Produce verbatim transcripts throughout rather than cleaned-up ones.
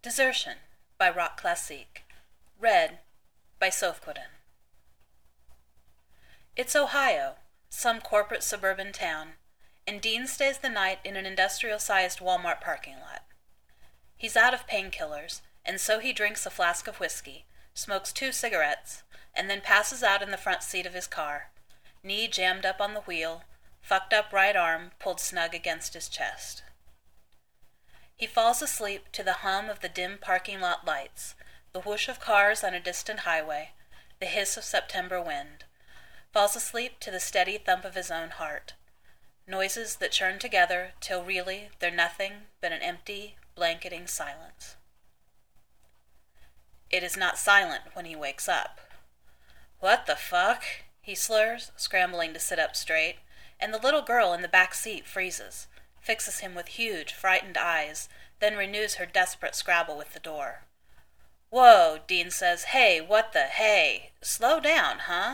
Desertion by Rock Classique. Read by Sofquidin. It's Ohio, some corporate suburban town, and Dean stays the night in an industrial-sized Walmart parking lot. He's out of painkillers, and so he drinks a flask of whiskey, smokes two cigarettes, and then passes out in the front seat of his car, knee jammed up on the wheel, fucked up right arm pulled snug against his chest. He falls asleep to the hum of the dim parking lot lights, the whoosh of cars on a distant highway, the hiss of September wind. Falls asleep to the steady thump of his own heart. Noises that churn together till really they're nothing but an empty, blanketing silence. It is not silent when he wakes up. "What the fuck?" he slurs, scrambling to sit up straight, and the little girl in the back seat freezes, fixes him with huge, frightened eyes, then renews her desperate scrabble with the door. "Whoa," Dean says. "Hey, what the hey? Slow down, huh?"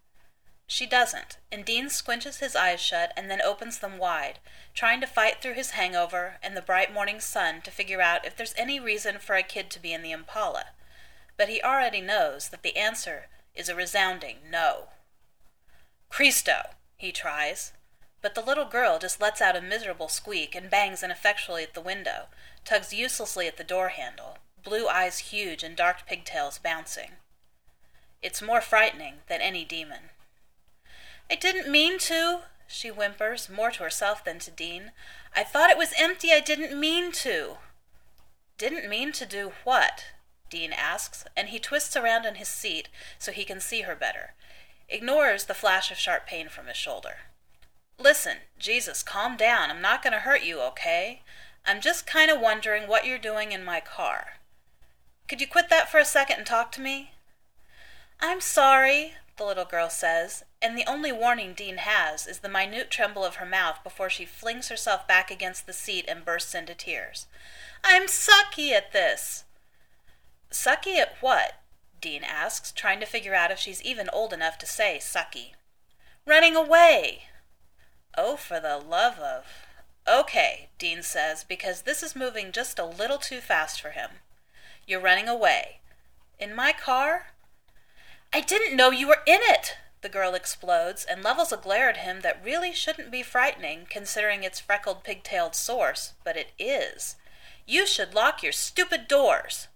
She doesn't, and Dean squinches his eyes shut and then opens them wide, trying to fight through his hangover and the bright morning sun to figure out if there's any reason for a kid to be in the Impala. But he already knows that the answer is a resounding no. "Cristo," he tries, but the little girl just lets out a miserable squeak and bangs ineffectually at the window, tugs uselessly at the door handle, blue eyes huge and dark pigtails bouncing. It's more frightening than any demon. "I didn't mean to," she whimpers, more to herself than to Dean. "I thought it was empty. I didn't mean to." "Didn't mean to do what?" Dean asks, and he twists around in his seat so he can see her better. Ignores the flash of sharp pain from his shoulder. "Listen, Jesus, calm down. I'm not going to hurt you, okay? I'm just kind of wondering what you're doing in my car. Could you quit that for a second and talk to me?" "I'm sorry," the little girl says, and the only warning Dean has is the minute tremble of her mouth before she flings herself back against the seat and bursts into tears. "I'm sucky at this." "Sucky at what?" Dean asks, trying to figure out if she's even old enough to say sucky. "Running away." "Oh, for the love of..." "Okay," Dean says, because this is moving just a little too fast for him. "You're running away. In my car?" "I didn't know you were in it!" the girl explodes and levels a glare at him that really shouldn't be frightening considering its freckled pigtailed source, but it is. "You should lock your stupid doors."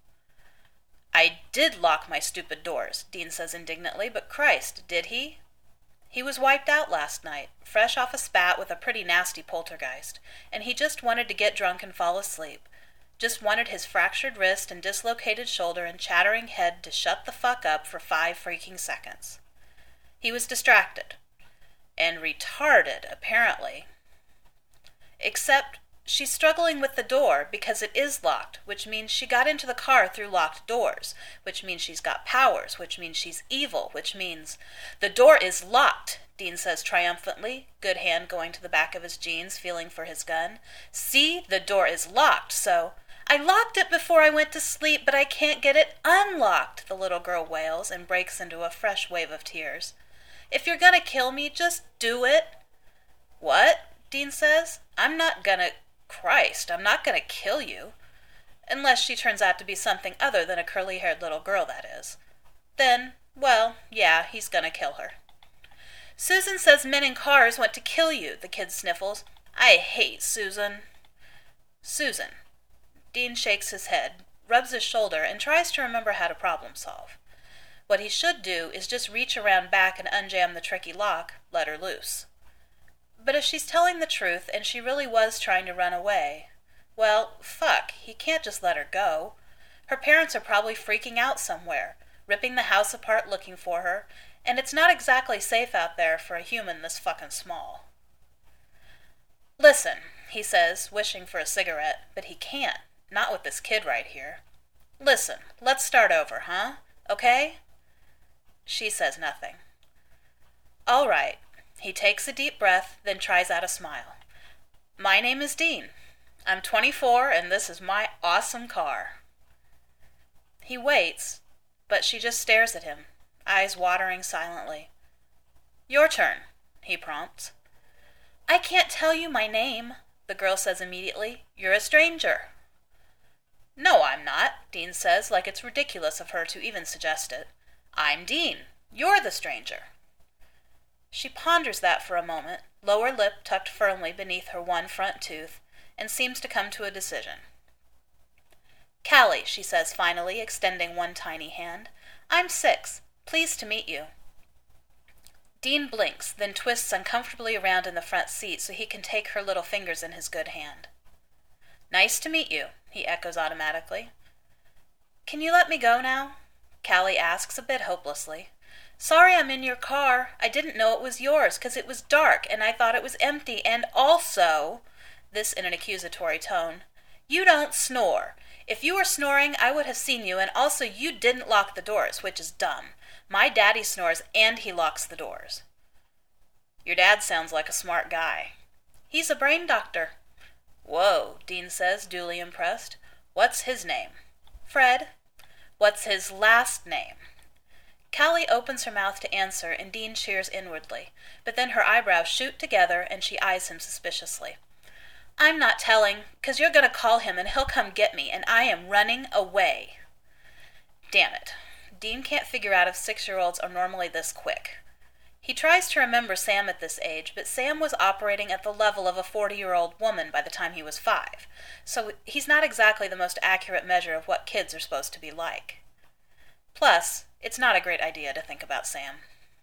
"I did lock my stupid doors," Dean says indignantly, but Christ, did he? He was wiped out last night, fresh off a spat with a pretty nasty poltergeist, and he just wanted to get drunk and fall asleep. Just wanted his fractured wrist and dislocated shoulder and chattering head to shut the fuck up for five freaking seconds. He was distracted. And retarded, apparently. Except she's struggling with the door because it is locked, which means she got into the car through locked doors, which means she's got powers, which means she's evil, which means... "The door is locked," Dean says triumphantly, good hand going to the back of his jeans, feeling for his gun. "See, the door is locked, so..." "I locked it before I went to sleep, but I can't get it unlocked," the little girl wails and breaks into a fresh wave of tears. "If you're gonna kill me, just do it." "What?" Dean says. "I'm not gonna... Christ, I'm not gonna kill you. Unless she turns out to be something other than a curly-haired little girl, that is. Then, well, yeah, he's gonna kill her." "Susan says men in cars want to kill you," the kid sniffles. "I hate Susan." Susan. Dean shakes his head, rubs his shoulder, and tries to remember how to problem solve. What he should do is just reach around back and unjam the tricky lock, let her loose. But if she's telling the truth and she really was trying to run away, well, fuck, he can't just let her go. Her parents are probably freaking out somewhere, ripping the house apart looking for her, and it's not exactly safe out there for a human this fucking small. "Listen," he says, wishing for a cigarette, but he can't, not with this kid right here. "Listen, let's start over, huh? Okay?" She says nothing. "All right." He takes a deep breath, then tries out a smile. "My name is Dean. I'm twenty-four, and this is my awesome car." He waits, but she just stares at him, eyes watering silently. "Your turn," he prompts. "I can't tell you my name," the girl says immediately. "You're a stranger." No, I'm not, Dean says, like it's ridiculous of her to even suggest it. I'm Dean. You're the stranger. She ponders that for a moment, lower lip tucked firmly beneath her one front tooth, and seems to come to a decision. Callie, she says finally, extending one tiny hand. I'm six. Pleased to meet you. Dean blinks, then twists uncomfortably around in the front seat so he can take her little fingers in his good hand. Nice to meet you, he echoes automatically. Can you let me go now? Callie asks a bit hopelessly. Sorry I'm in your car. I didn't know it was yours, 'cause it was dark, and I thought it was empty, and also, this in an accusatory tone, you don't snore. If you were snoring, I would have seen you, and also you didn't lock the doors, which is dumb. My daddy snores, and he locks the doors. Your dad sounds like a smart guy. He's a brain doctor. Whoa, Dean says, duly impressed. What's his name? Fred. What's his last name? Callie opens her mouth to answer, and Dean cheers inwardly, but then her eyebrows shoot together, and she eyes him suspiciously. I'm not telling, 'cause you're going to call him, and he'll come get me, and I am running away. Damn it. Dean can't figure out if six-year-olds are normally this quick. He tries to remember Sam at this age, but Sam was operating at the level of a forty-year-old woman by the time he was five, so he's not exactly the most accurate measure of what kids are supposed to be like. Plus, it's not a great idea to think about Sam.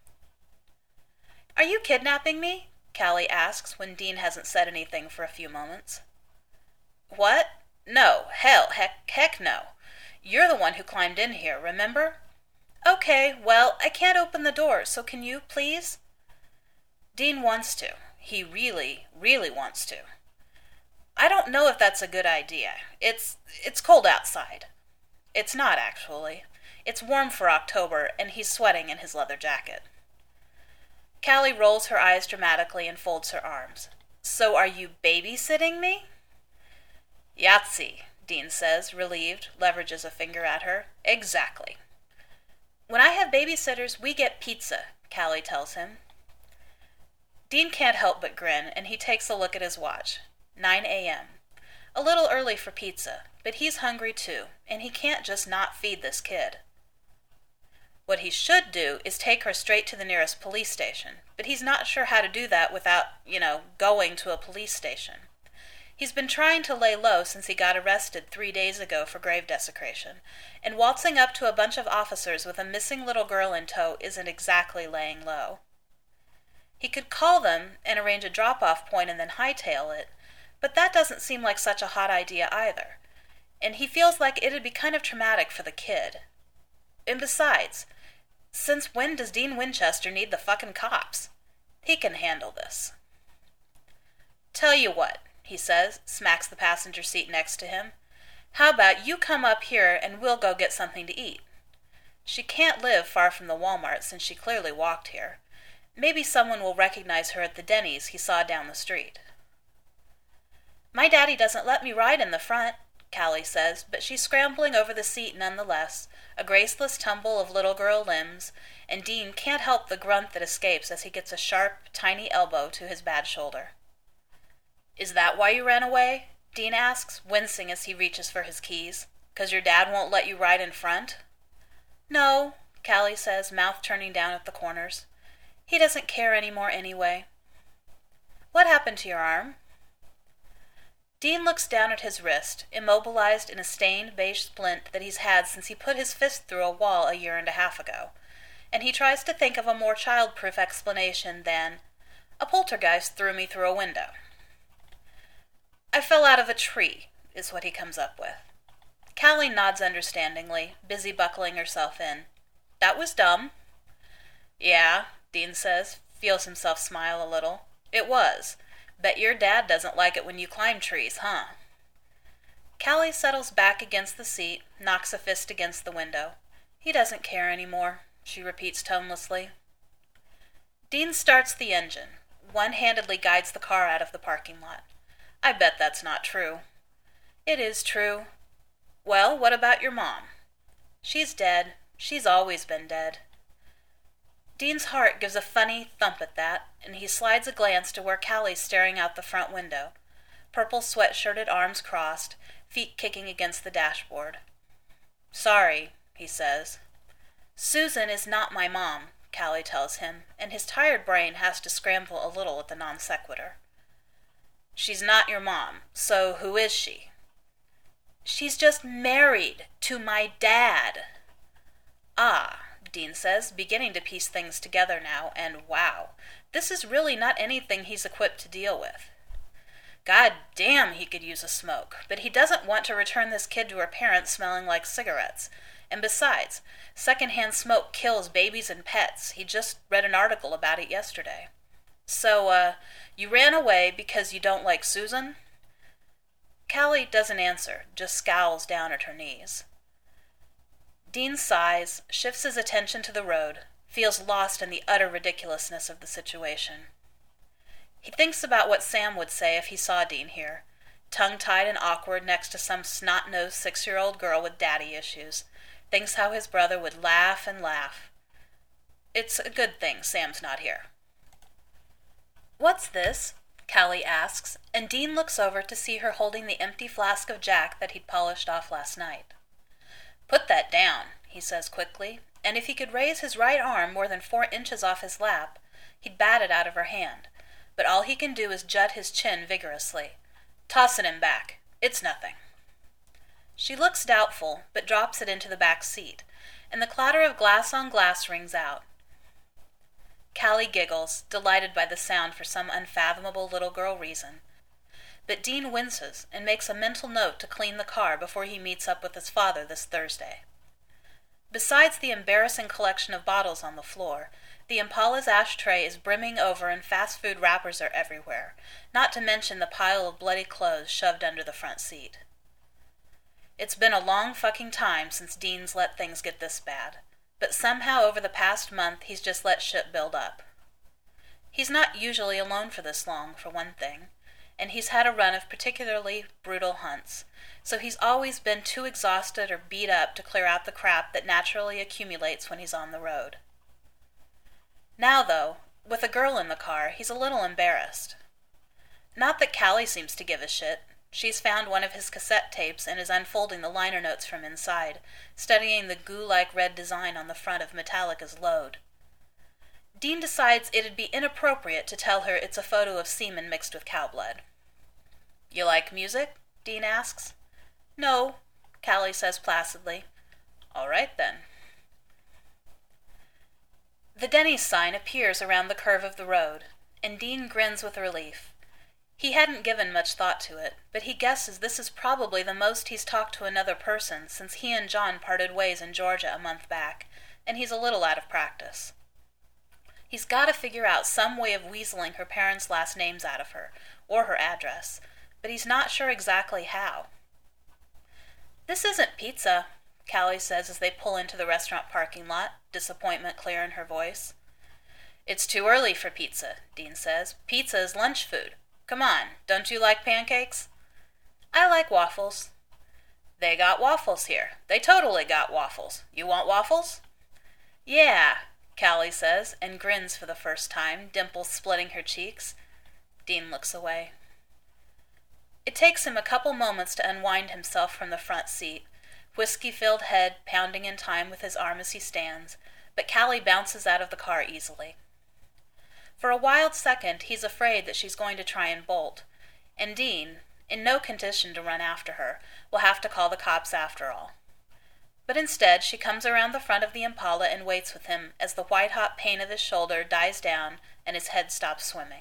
Are you kidnapping me? Callie asks when Dean hasn't said anything for a few moments. What? No, hell, heck, heck no. You're the one who climbed in here, remember? Okay, well, I can't open the door, so can you, please? Dean wants to. He really, really wants to. I don't know if that's a good idea. It's, it's cold outside. It's not, actually. It's warm for October, and he's sweating in his leather jacket. Callie rolls her eyes dramatically and folds her arms. So are you babysitting me? Yahtzee, Dean says, relieved, leverages a finger at her. Exactly. When I have babysitters, we get pizza, Callie tells him. Dean can't help but grin, and he takes a look at his watch. nine a.m. A little early for pizza, but he's hungry too, and he can't just not feed this kid. What he should do is take her straight to the nearest police station, but he's not sure how to do that without, you know, going to a police station. He's been trying to lay low since he got arrested three days ago for grave desecration, and waltzing up to a bunch of officers with a missing little girl in tow isn't exactly laying low. He could call them and arrange a drop-off point and then hightail it, but that doesn't seem like such a hot idea either, and he feels like it'd be kind of traumatic for the kid. And besides, since when does Dean Winchester need the fucking cops? He can handle this. Tell you what, he says, smacks the passenger seat next to him. How about you come up here and we'll go get something to eat? She can't live far from the Walmart since she clearly walked here. Maybe someone will recognize her at the Denny's he saw down the street. My daddy doesn't let me ride in the front, Callie says, but she's scrambling over the seat nonetheless, a graceless tumble of little girl limbs, and Dean can't help the grunt that escapes as he gets a sharp, tiny elbow to his bad shoulder. Is that why you ran away? Dean asks, wincing as he reaches for his keys. 'Cause your dad won't let you ride in front? No, Callie says, mouth turning down at the corners. He doesn't care anymore anyway. What happened to your arm? Dean looks down at his wrist, immobilized in a stained beige splint that he's had since he put his fist through a wall a year and a half ago, and he tries to think of a more child-proof explanation than, a poltergeist threw me through a window. I fell out of a tree, is what he comes up with. Callie nods understandingly, busy buckling herself in. That was dumb. Yeah, Dean says, feels himself smile a little. It was. Bet your dad doesn't like it when you climb trees, huh? Callie settles back against the seat, knocks a fist against the window. He doesn't care anymore, she repeats tonelessly. Dean starts the engine, one-handedly guides the car out of the parking lot. I bet that's not true. It is true. Well, what about your mom? She's dead. She's always been dead. Dean's heart gives a funny thump at that, and he slides a glance to where Callie's staring out the front window, purple sweat-shirted arms crossed, feet kicking against the dashboard. "Sorry," he says. "Susan is not my mom," Callie tells him, and his tired brain has to scramble a little at the non sequitur. "She's not your mom, so who is she?" "She's just married to my dad." "Ah," Dean says, beginning to piece things together now, and wow, this is really not anything he's equipped to deal with. God damn, he could use a smoke, but he doesn't want to return this kid to her parents smelling like cigarettes. And besides, secondhand smoke kills babies and pets. He just read an article about it yesterday. "So, uh, you ran away because you don't like Susan?" Callie doesn't answer, just scowls down at her knees. Dean sighs, shifts his attention to the road, feels lost in the utter ridiculousness of the situation. He thinks about what Sam would say if he saw Dean here, tongue-tied and awkward next to some snot-nosed six-year-old girl with daddy issues. Thinks how his brother would laugh and laugh. It's a good thing Sam's not here. "What's this?" Callie asks, and Dean looks over to see her holding the empty flask of Jack that he'd polished off last night. "Put that down," he says quickly, and if he could raise his right arm more than four inches off his lap, he'd bat it out of her hand. But all he can do is jut his chin vigorously. "Toss it in back. It's nothing." She looks doubtful, but drops it into the back seat, and the clatter of glass on glass rings out. Callie giggles, delighted by the sound for some unfathomable little girl reason. But Dean winces and makes a mental note to clean the car before he meets up with his father this Thursday. Besides the embarrassing collection of bottles on the floor, the Impala's ashtray is brimming over and fast food wrappers are everywhere, not to mention the pile of bloody clothes shoved under the front seat. It's been a long fucking time since Dean's let things get this bad, but somehow over the past month he's just let shit build up. He's not usually alone for this long, for one thing, and he's had a run of particularly brutal hunts, so he's always been too exhausted or beat up to clear out the crap that naturally accumulates when he's on the road. Now, though, with a girl in the car, he's a little embarrassed. Not that Callie seems to give a shit. She's found one of his cassette tapes and is unfolding the liner notes from inside, studying the goo-like red design on the front of Metallica's Load. Dean decides it'd be inappropriate to tell her it's a photo of semen mixed with cow blood. "You like music?" Dean asks. "No," Callie says placidly. "All right, then." The Denny's sign appears around the curve of the road, and Dean grins with relief. He hadn't given much thought to it, but he guesses this is probably the most he's talked to another person since he and John parted ways in Georgia a month back, and he's a little out of practice. He's got to figure out some way of weaseling her parents' last names out of her, or her address, but he's not sure exactly how. "This isn't pizza," Callie says as they pull into the restaurant parking lot, disappointment clear in her voice. "It's too early for pizza," Dean says. "Pizza is lunch food. Come on, don't you like pancakes?" "I like waffles." "They got waffles here. They totally got waffles. You want waffles?" "Yeah," Callie says, and grins for the first time, dimples splitting her cheeks. Dean looks away. It takes him a couple moments to unwind himself from the front seat, whiskey-filled head pounding in time with his arm as he stands, but Callie bounces out of the car easily. For a wild second, he's afraid that she's going to try and bolt, and Dean, in no condition to run after her, will have to call the cops after all. But instead, she comes around the front of the Impala and waits with him as the white-hot pain of his shoulder dies down and his head stops swimming.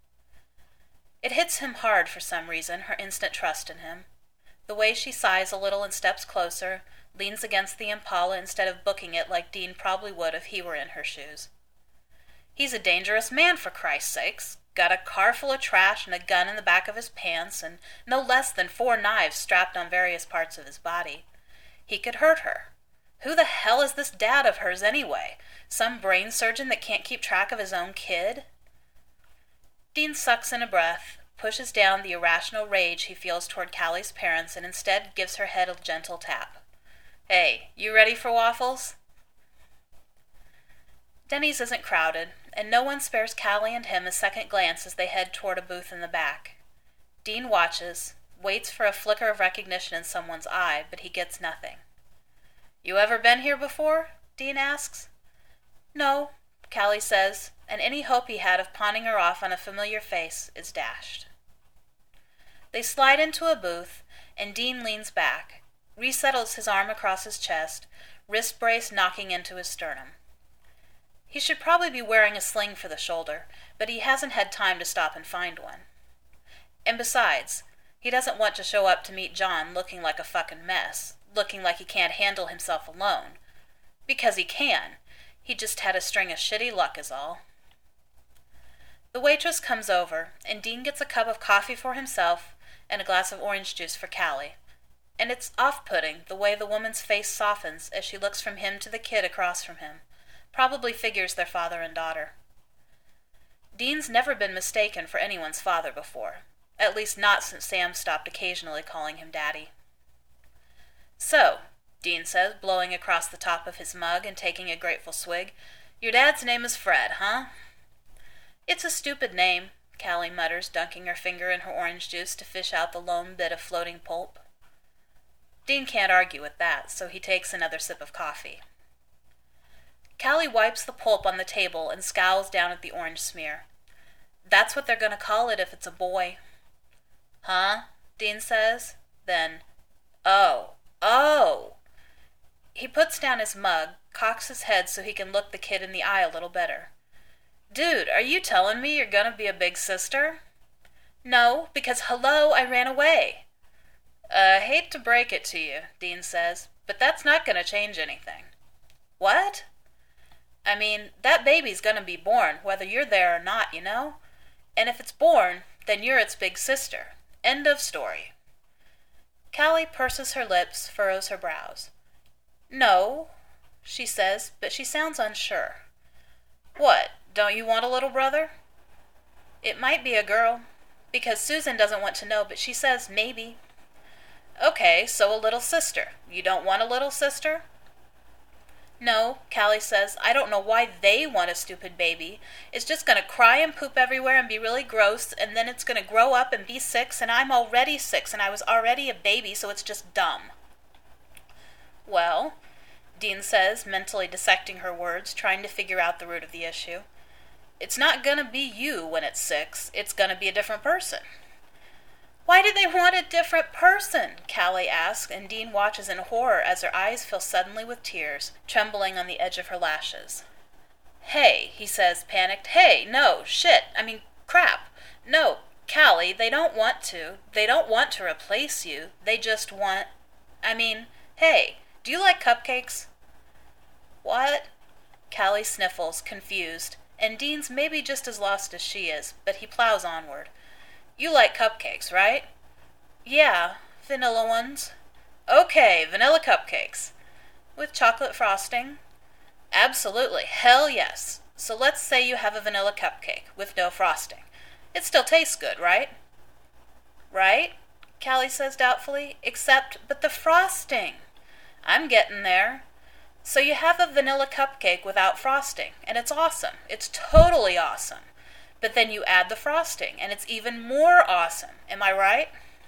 It hits him hard for some reason, her instant trust in him. The way she sighs a little and steps closer, leans against the Impala instead of booking it like Dean probably would if he were in her shoes. He's a dangerous man, for Christ's sakes. Got a car full of trash and a gun in the back of his pants and no less than four knives strapped on various parts of his body. He could hurt her. Who the hell is this dad of hers anyway? Some brain surgeon that can't keep track of his own kid? Dean sucks in a breath, pushes down the irrational rage he feels toward Callie's parents, and instead gives her head a gentle tap. "Hey, you ready for waffles?" Denny's isn't crowded, and no one spares Callie and him a second glance as they head toward a booth in the back. Dean watches, waits for a flicker of recognition in someone's eye, but he gets nothing. You ever been here before? Dean asks. No, Callie says, and any hope he had of pawning her off on a familiar face is dashed. They slide into a booth, and Dean leans back, resettles his arm across his chest, wrist brace knocking into his sternum. He should probably be wearing a sling for the shoulder, but he hasn't had time to stop and find one. And besides, he doesn't want to show up to meet John looking like a fucking mess, looking like he can't handle himself alone. Because he can. He just had a string of shitty luck is all. The waitress comes over, and Dean gets a cup of coffee for himself and a glass of orange juice for Callie. And it's off-putting the way the woman's face softens as she looks from him to the kid across from him. Probably figures they're father and daughter. Dean's never been mistaken for anyone's father before, at least not since Sam stopped occasionally calling him Daddy. So, Dean says, blowing across the top of his mug and taking a grateful swig, your dad's name is Fred, huh? It's a stupid name, Callie mutters, dunking her finger in her orange juice to fish out the lone bit of floating pulp. Dean can't argue with that, so he takes another sip of coffee. Callie wipes the pulp on the table and scowls down at the orange smear. That's what they're going to call it if it's a boy. Huh? Dean says. Then, oh, oh! He puts down his mug, cocks his head so he can look the kid in the eye a little better. Dude, are you telling me you're going to be a big sister? No, because hello, I ran away. Uh, hate to break it to you, Dean says, but that's not going to change anything. What? I mean, that baby's going to be born, whether you're there or not, you know? And if it's born, then you're its big sister. End of story. Callie purses her lips, furrows her brows. No, she says, but she sounds unsure. What, don't you want a little brother? It might be a girl, because Susan doesn't want to know, but she says maybe. Okay, so a little sister. You don't want a little sister? No, Callie says, I don't know why they want a stupid baby. It's just going to cry and poop everywhere and be really gross, and then it's going to grow up and be six, and I'm already six, and I was already a baby, so it's just dumb. Well, Dean says, mentally dissecting her words, trying to figure out the root of the issue, it's not going to be you when it's six. It's going to be a different person. Why do they want a different person? Callie asks, and Dean watches in horror as her eyes fill suddenly with tears, trembling on the edge of her lashes. Hey, he says, panicked. Hey, no, shit, I mean, crap. No, Callie, they don't want to. They don't want to replace you. They just want... I mean, hey, do you like cupcakes? What? Callie sniffles, confused, and Dean's maybe just as lost as she is, but he plows onward. You like cupcakes, right? Yeah, vanilla ones. Okay, vanilla cupcakes. With chocolate frosting? Absolutely, hell yes. So let's say you have a vanilla cupcake with no frosting. It still tastes good, right? Right? Callie says doubtfully. Except, but the frosting. I'm getting there. So you have a vanilla cupcake without frosting, and it's awesome. It's totally awesome. But then you add the frosting, and it's even more awesome. Am I right?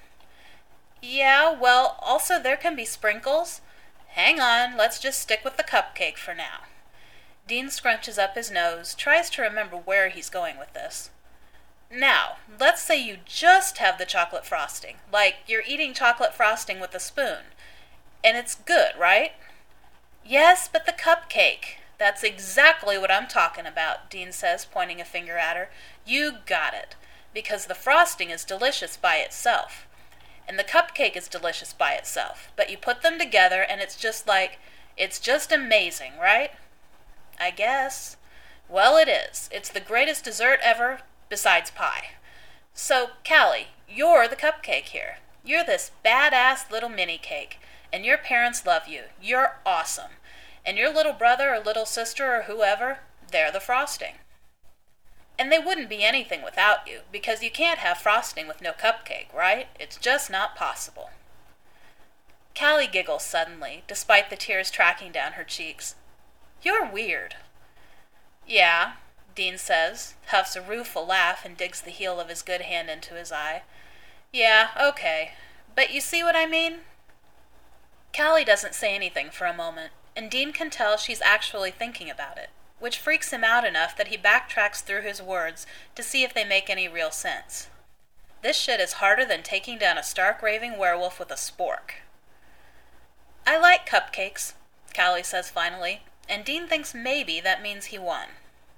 Yeah, well, also there can be sprinkles. Hang on, let's just stick with the cupcake for now. Dean scrunches up his nose, tries to remember where he's going with this. Now, let's say you just have the chocolate frosting, like you're eating chocolate frosting with a spoon. And it's good, right? Yes, but the cupcake... That's exactly what I'm talking about, Dean says, pointing a finger at her. You got it. Because the frosting is delicious by itself. And the cupcake is delicious by itself. But you put them together and it's just like, it's just amazing, right? I guess. Well, it is. It's the greatest dessert ever, besides pie. So, Callie, you're the cupcake here. You're this badass little mini cake. And your parents love you. You're awesome. And your little brother or little sister or whoever, they're the frosting. And they wouldn't be anything without you, because you can't have frosting with no cupcake, right? It's just not possible. Callie giggles suddenly, despite the tears tracking down her cheeks. You're weird. Yeah, Dean says, huffs a rueful laugh and digs the heel of his good hand into his eye. Yeah, okay. But you see what I mean? Callie doesn't say anything for a moment, and Dean can tell she's actually thinking about it, which freaks him out enough that he backtracks through his words to see if they make any real sense. This shit is harder than taking down a stark raving werewolf with a spork. I like cupcakes, Callie says finally, and Dean thinks maybe that means he won.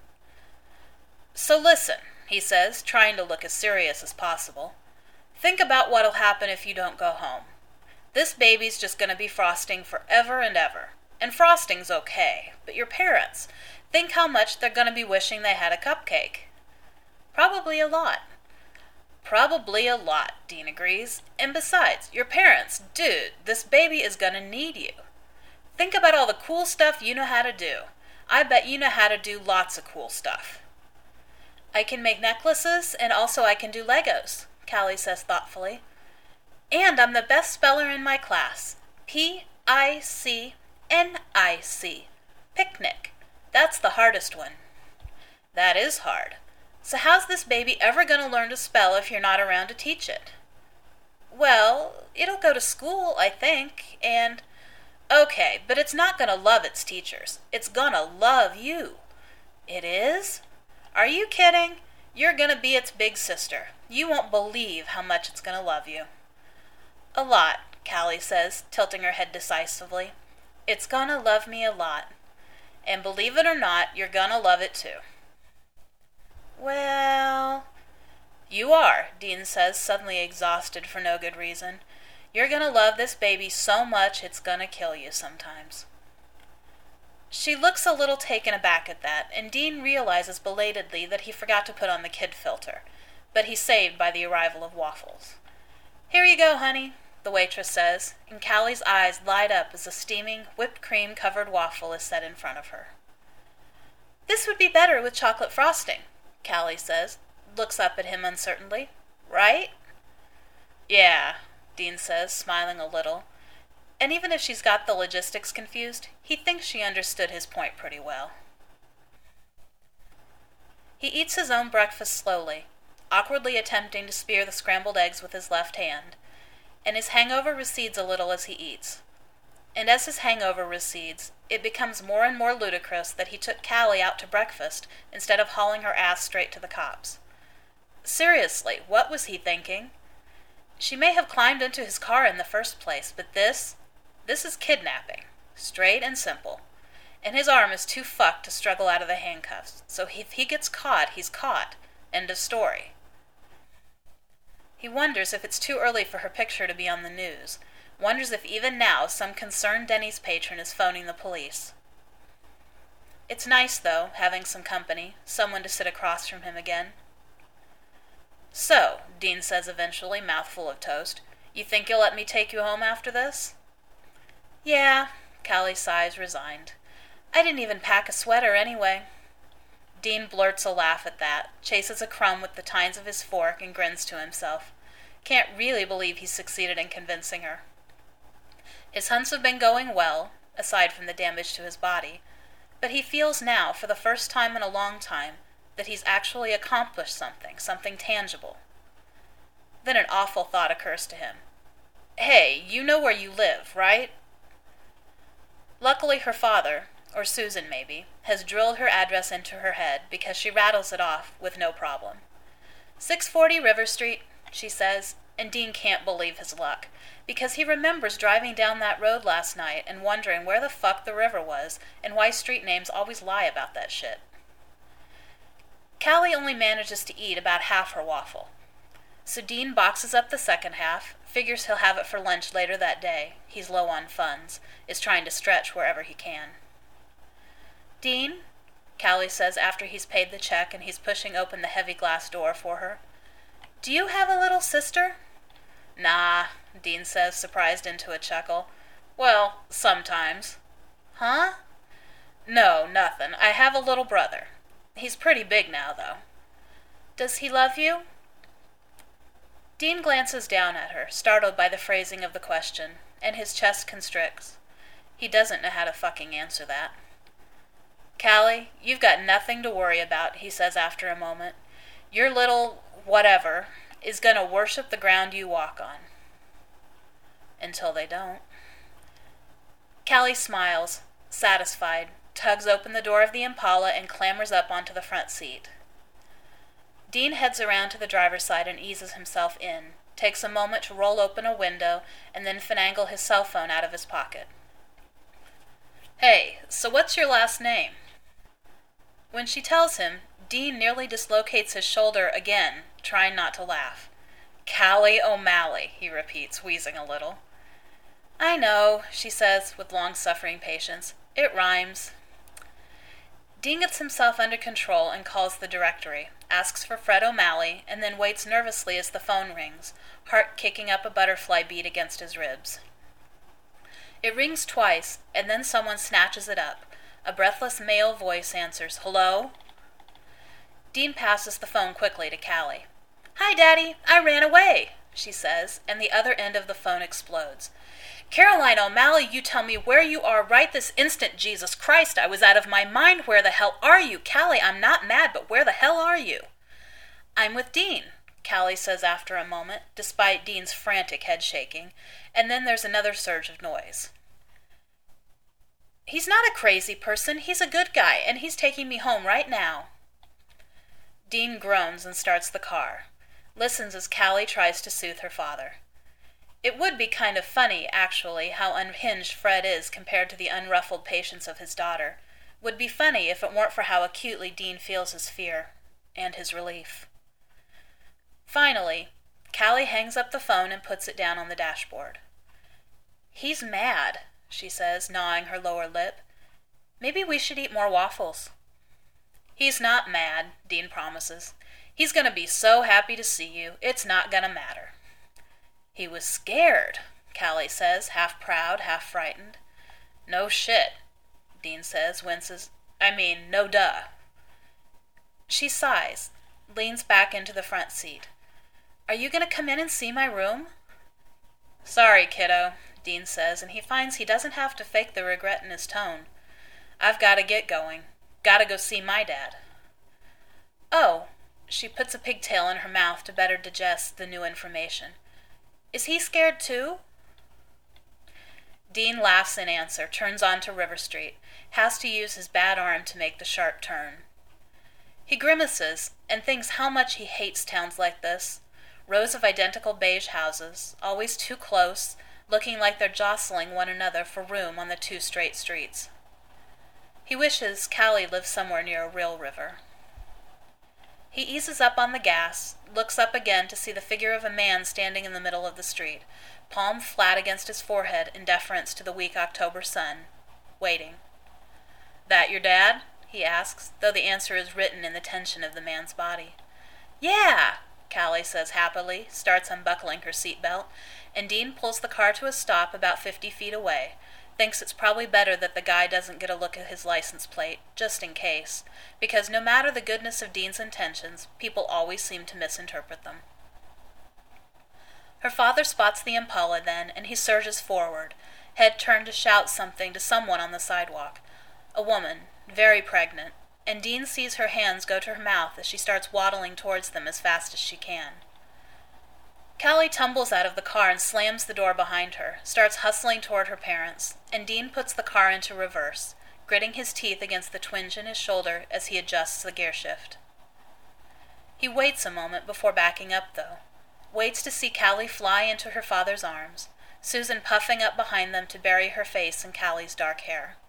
So listen, he says, trying to look as serious as possible. Think about what'll happen if you don't go home. This baby's just gonna be frosting forever and ever. And frosting's okay, but your parents, think how much they're gonna be wishing they had a cupcake. Probably a lot. Probably a lot, Dean agrees. And besides, your parents, dude, this baby is gonna need you. Think about all the cool stuff you know how to do. I bet you know how to do lots of cool stuff. I can make necklaces, and also I can do Legos, Callie says thoughtfully. And I'm the best speller in my class. P I C N I C. Picnic. That's the hardest one. That is hard. So how's this baby ever going to learn to spell if you're not around to teach it? Well, it'll go to school, I think, and... Okay, but it's not going to love its teachers. It's going to love you. It is? Are you kidding? You're going to be its big sister. You won't believe how much it's going to love you. A lot, Callie says, tilting her head decisively. It's gonna love me a lot. And believe it or not, you're gonna love it too. Well... You are, Dean says, suddenly exhausted for no good reason. You're gonna love this baby so much it's gonna kill you sometimes. She looks a little taken aback at that, and Dean realizes belatedly that he forgot to put on the kid filter, but he's saved by the arrival of waffles. Here you go, honey, the waitress says, and Callie's eyes light up as a steaming, whipped cream-covered waffle is set in front of her. This would be better with chocolate frosting, Callie says, looks up at him uncertainly. Right? Yeah, Dean says, smiling a little. And even if she's got the logistics confused, he thinks she understood his point pretty well. He eats his own breakfast slowly, awkwardly attempting to spear the scrambled eggs with his left hand, and his hangover recedes a little as he eats. And as his hangover recedes, it becomes more and more ludicrous that he took Callie out to breakfast instead of hauling her ass straight to the cops. Seriously, what was he thinking? She may have climbed into his car in the first place, but this, this is kidnapping, straight and simple. And his arm is too fucked to struggle out of the handcuffs, so if he gets caught, he's caught. End of story. He wonders if it's too early for her picture to be on the news, wonders if even now some concerned Denny's patron is phoning the police. It's nice, though, having some company, someone to sit across from him again. So, Dean says eventually, mouthful of toast, you think you'll let me take you home after this? Yeah, Callie sighs, resigned. I didn't even pack a sweater anyway. Dean blurts a laugh at that, chases a crumb with the tines of his fork, and grins to himself. Can't really believe he's succeeded in convincing her. His hunts have been going well, aside from the damage to his body, but he feels now, for the first time in a long time, that he's actually accomplished something, something tangible. Then an awful thought occurs to him. Hey, you know where you live, right? Luckily her father, or Susan maybe, has drilled her address into her head because she rattles it off with no problem. six forty River Street, she says, and Dean can't believe his luck, because he remembers driving down that road last night and wondering where the fuck the river was and why street names always lie about that shit. Callie only manages to eat about half her waffle, so Dean boxes up the second half, figures he'll have it for lunch later that day, he's low on funds, is trying to stretch wherever he can. Dean, Callie says after he's paid the check and he's pushing open the heavy glass door for her, do you have a little sister? Nah, Dean says, surprised into a chuckle. Well, sometimes. Huh? No, nothin'. I have a little brother. He's pretty big now, though. Does he love you? Dean glances down at her, startled by the phrasing of the question, and his chest constricts. He doesn't know how to fucking answer that. Callie, you've got nothing to worry about, he says after a moment. Your little whatever is gonna worship the ground you walk on. Until they don't. Callie smiles, satisfied, tugs open the door of the Impala and clambers up onto the front seat. Dean heads around to the driver's side and eases himself in, takes a moment to roll open a window, and then finagle his cell phone out of his pocket. Hey, so what's your last name? When she tells him, Dean nearly dislocates his shoulder again, trying not to laugh. Callie O'Malley, he repeats, wheezing a little. I know, she says with long-suffering patience. It rhymes. Dean gets himself under control and calls the directory, asks for Fred O'Malley, and then waits nervously as the phone rings, heart kicking up a butterfly beat against his ribs. It rings twice, and then someone snatches it up. A breathless male voice answers, Hello? Dean passes the phone quickly to Callie. Hi, Daddy, I ran away, she says, and the other end of the phone explodes. Caroline O'Malley, you tell me where you are right this instant, Jesus Christ, I was out of my mind. Where the hell are you? Callie, I'm not mad, but where the hell are you? I'm with Dean, Callie says after a moment, despite Dean's frantic head shaking, and then there's another surge of noise. He's not a crazy person, he's a good guy, and he's taking me home right now. Dean groans and starts the car, listens as Callie tries to soothe her father. It would be kind of funny, actually, how unhinged Fred is compared to the unruffled patience of his daughter. Would be funny if it weren't for how acutely Dean feels his fear, and his relief. Finally, Callie hangs up the phone and puts it down on the dashboard. He's mad, she says, gnawing her lower lip. Maybe we should eat more waffles. He's not mad, Dean promises. He's gonna be so happy to see you, it's not gonna matter. He was scared, Callie says, half proud, half frightened. No shit, Dean says, winces. I mean, no duh. She sighs, leans back into the front seat. Are you gonna come in and see my room? Sorry, kiddo, Dean says, and he finds he doesn't have to fake the regret in his tone. I've gotta get going. Gotta go see my dad. Oh, she puts a pigtail in her mouth to better digest the new information. Is he scared too? Dean laughs in answer, turns on to River Street, has to use his bad arm to make the sharp turn. He grimaces and thinks how much he hates towns like this. Rows of identical beige houses, always too close, looking like they're jostling one another for room on the two straight streets. He wishes Callie lived somewhere near a real river. He eases up on the gas, looks up again to see the figure of a man standing in the middle of the street, palm flat against his forehead in deference to the weak October sun, waiting. That your dad? He asks, though the answer is written in the tension of the man's body. Yeah, Callie says happily, starts unbuckling her seatbelt, and Dean pulls the car to a stop about fifty feet away, thinks it's probably better that the guy doesn't get a look at his license plate, just in case, because no matter the goodness of Dean's intentions, people always seem to misinterpret them. Her father spots the Impala then, and he surges forward, head turned to shout something to someone on the sidewalk. A woman, very pregnant, and Dean sees her hands go to her mouth as she starts waddling towards them as fast as she can. Callie tumbles out of the car and slams the door behind her, starts hustling toward her parents, and Dean puts the car into reverse, gritting his teeth against the twinge in his shoulder as he adjusts the gear shift. He waits a moment before backing up, though. Waits to see Callie fly into her father's arms, Susan puffing up behind them to bury her face in Callie's dark hair.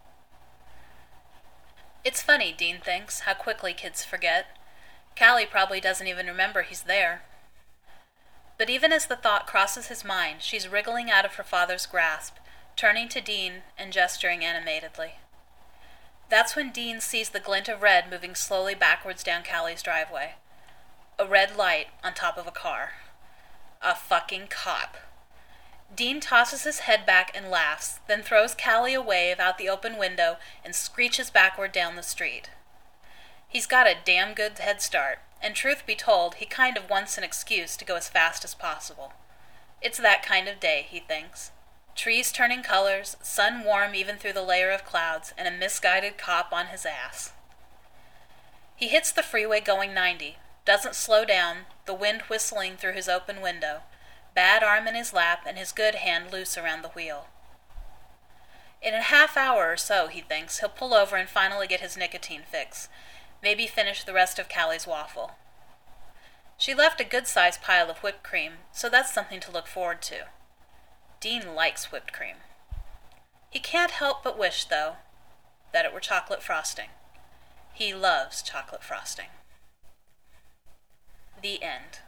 It's funny, Dean thinks, how quickly kids forget. Callie probably doesn't even remember he's there. But even as the thought crosses his mind, she's wriggling out of her father's grasp, turning to Dean and gesturing animatedly. That's when Dean sees the glint of red moving slowly backwards down Callie's driveway. A red light on top of a car. A fucking cop. Dean tosses his head back and laughs, then throws Callie a wave out the open window and screeches backward down the street. He's got a damn good head start, and truth be told, he kind of wants an excuse to go as fast as possible. It's that kind of day, he thinks. Trees turning colors, sun warm even through the layer of clouds, and a misguided cop on his ass. He hits the freeway going ninety, doesn't slow down, the wind whistling through his open window, bad arm in his lap and his good hand loose around the wheel. In a half hour or so, he thinks, he'll pull over and finally get his nicotine fix. Maybe finish the rest of Callie's waffle. She left a good-sized pile of whipped cream, so that's something to look forward to. Dean likes whipped cream. He can't help but wish, though, that it were chocolate frosting. He loves chocolate frosting. The end.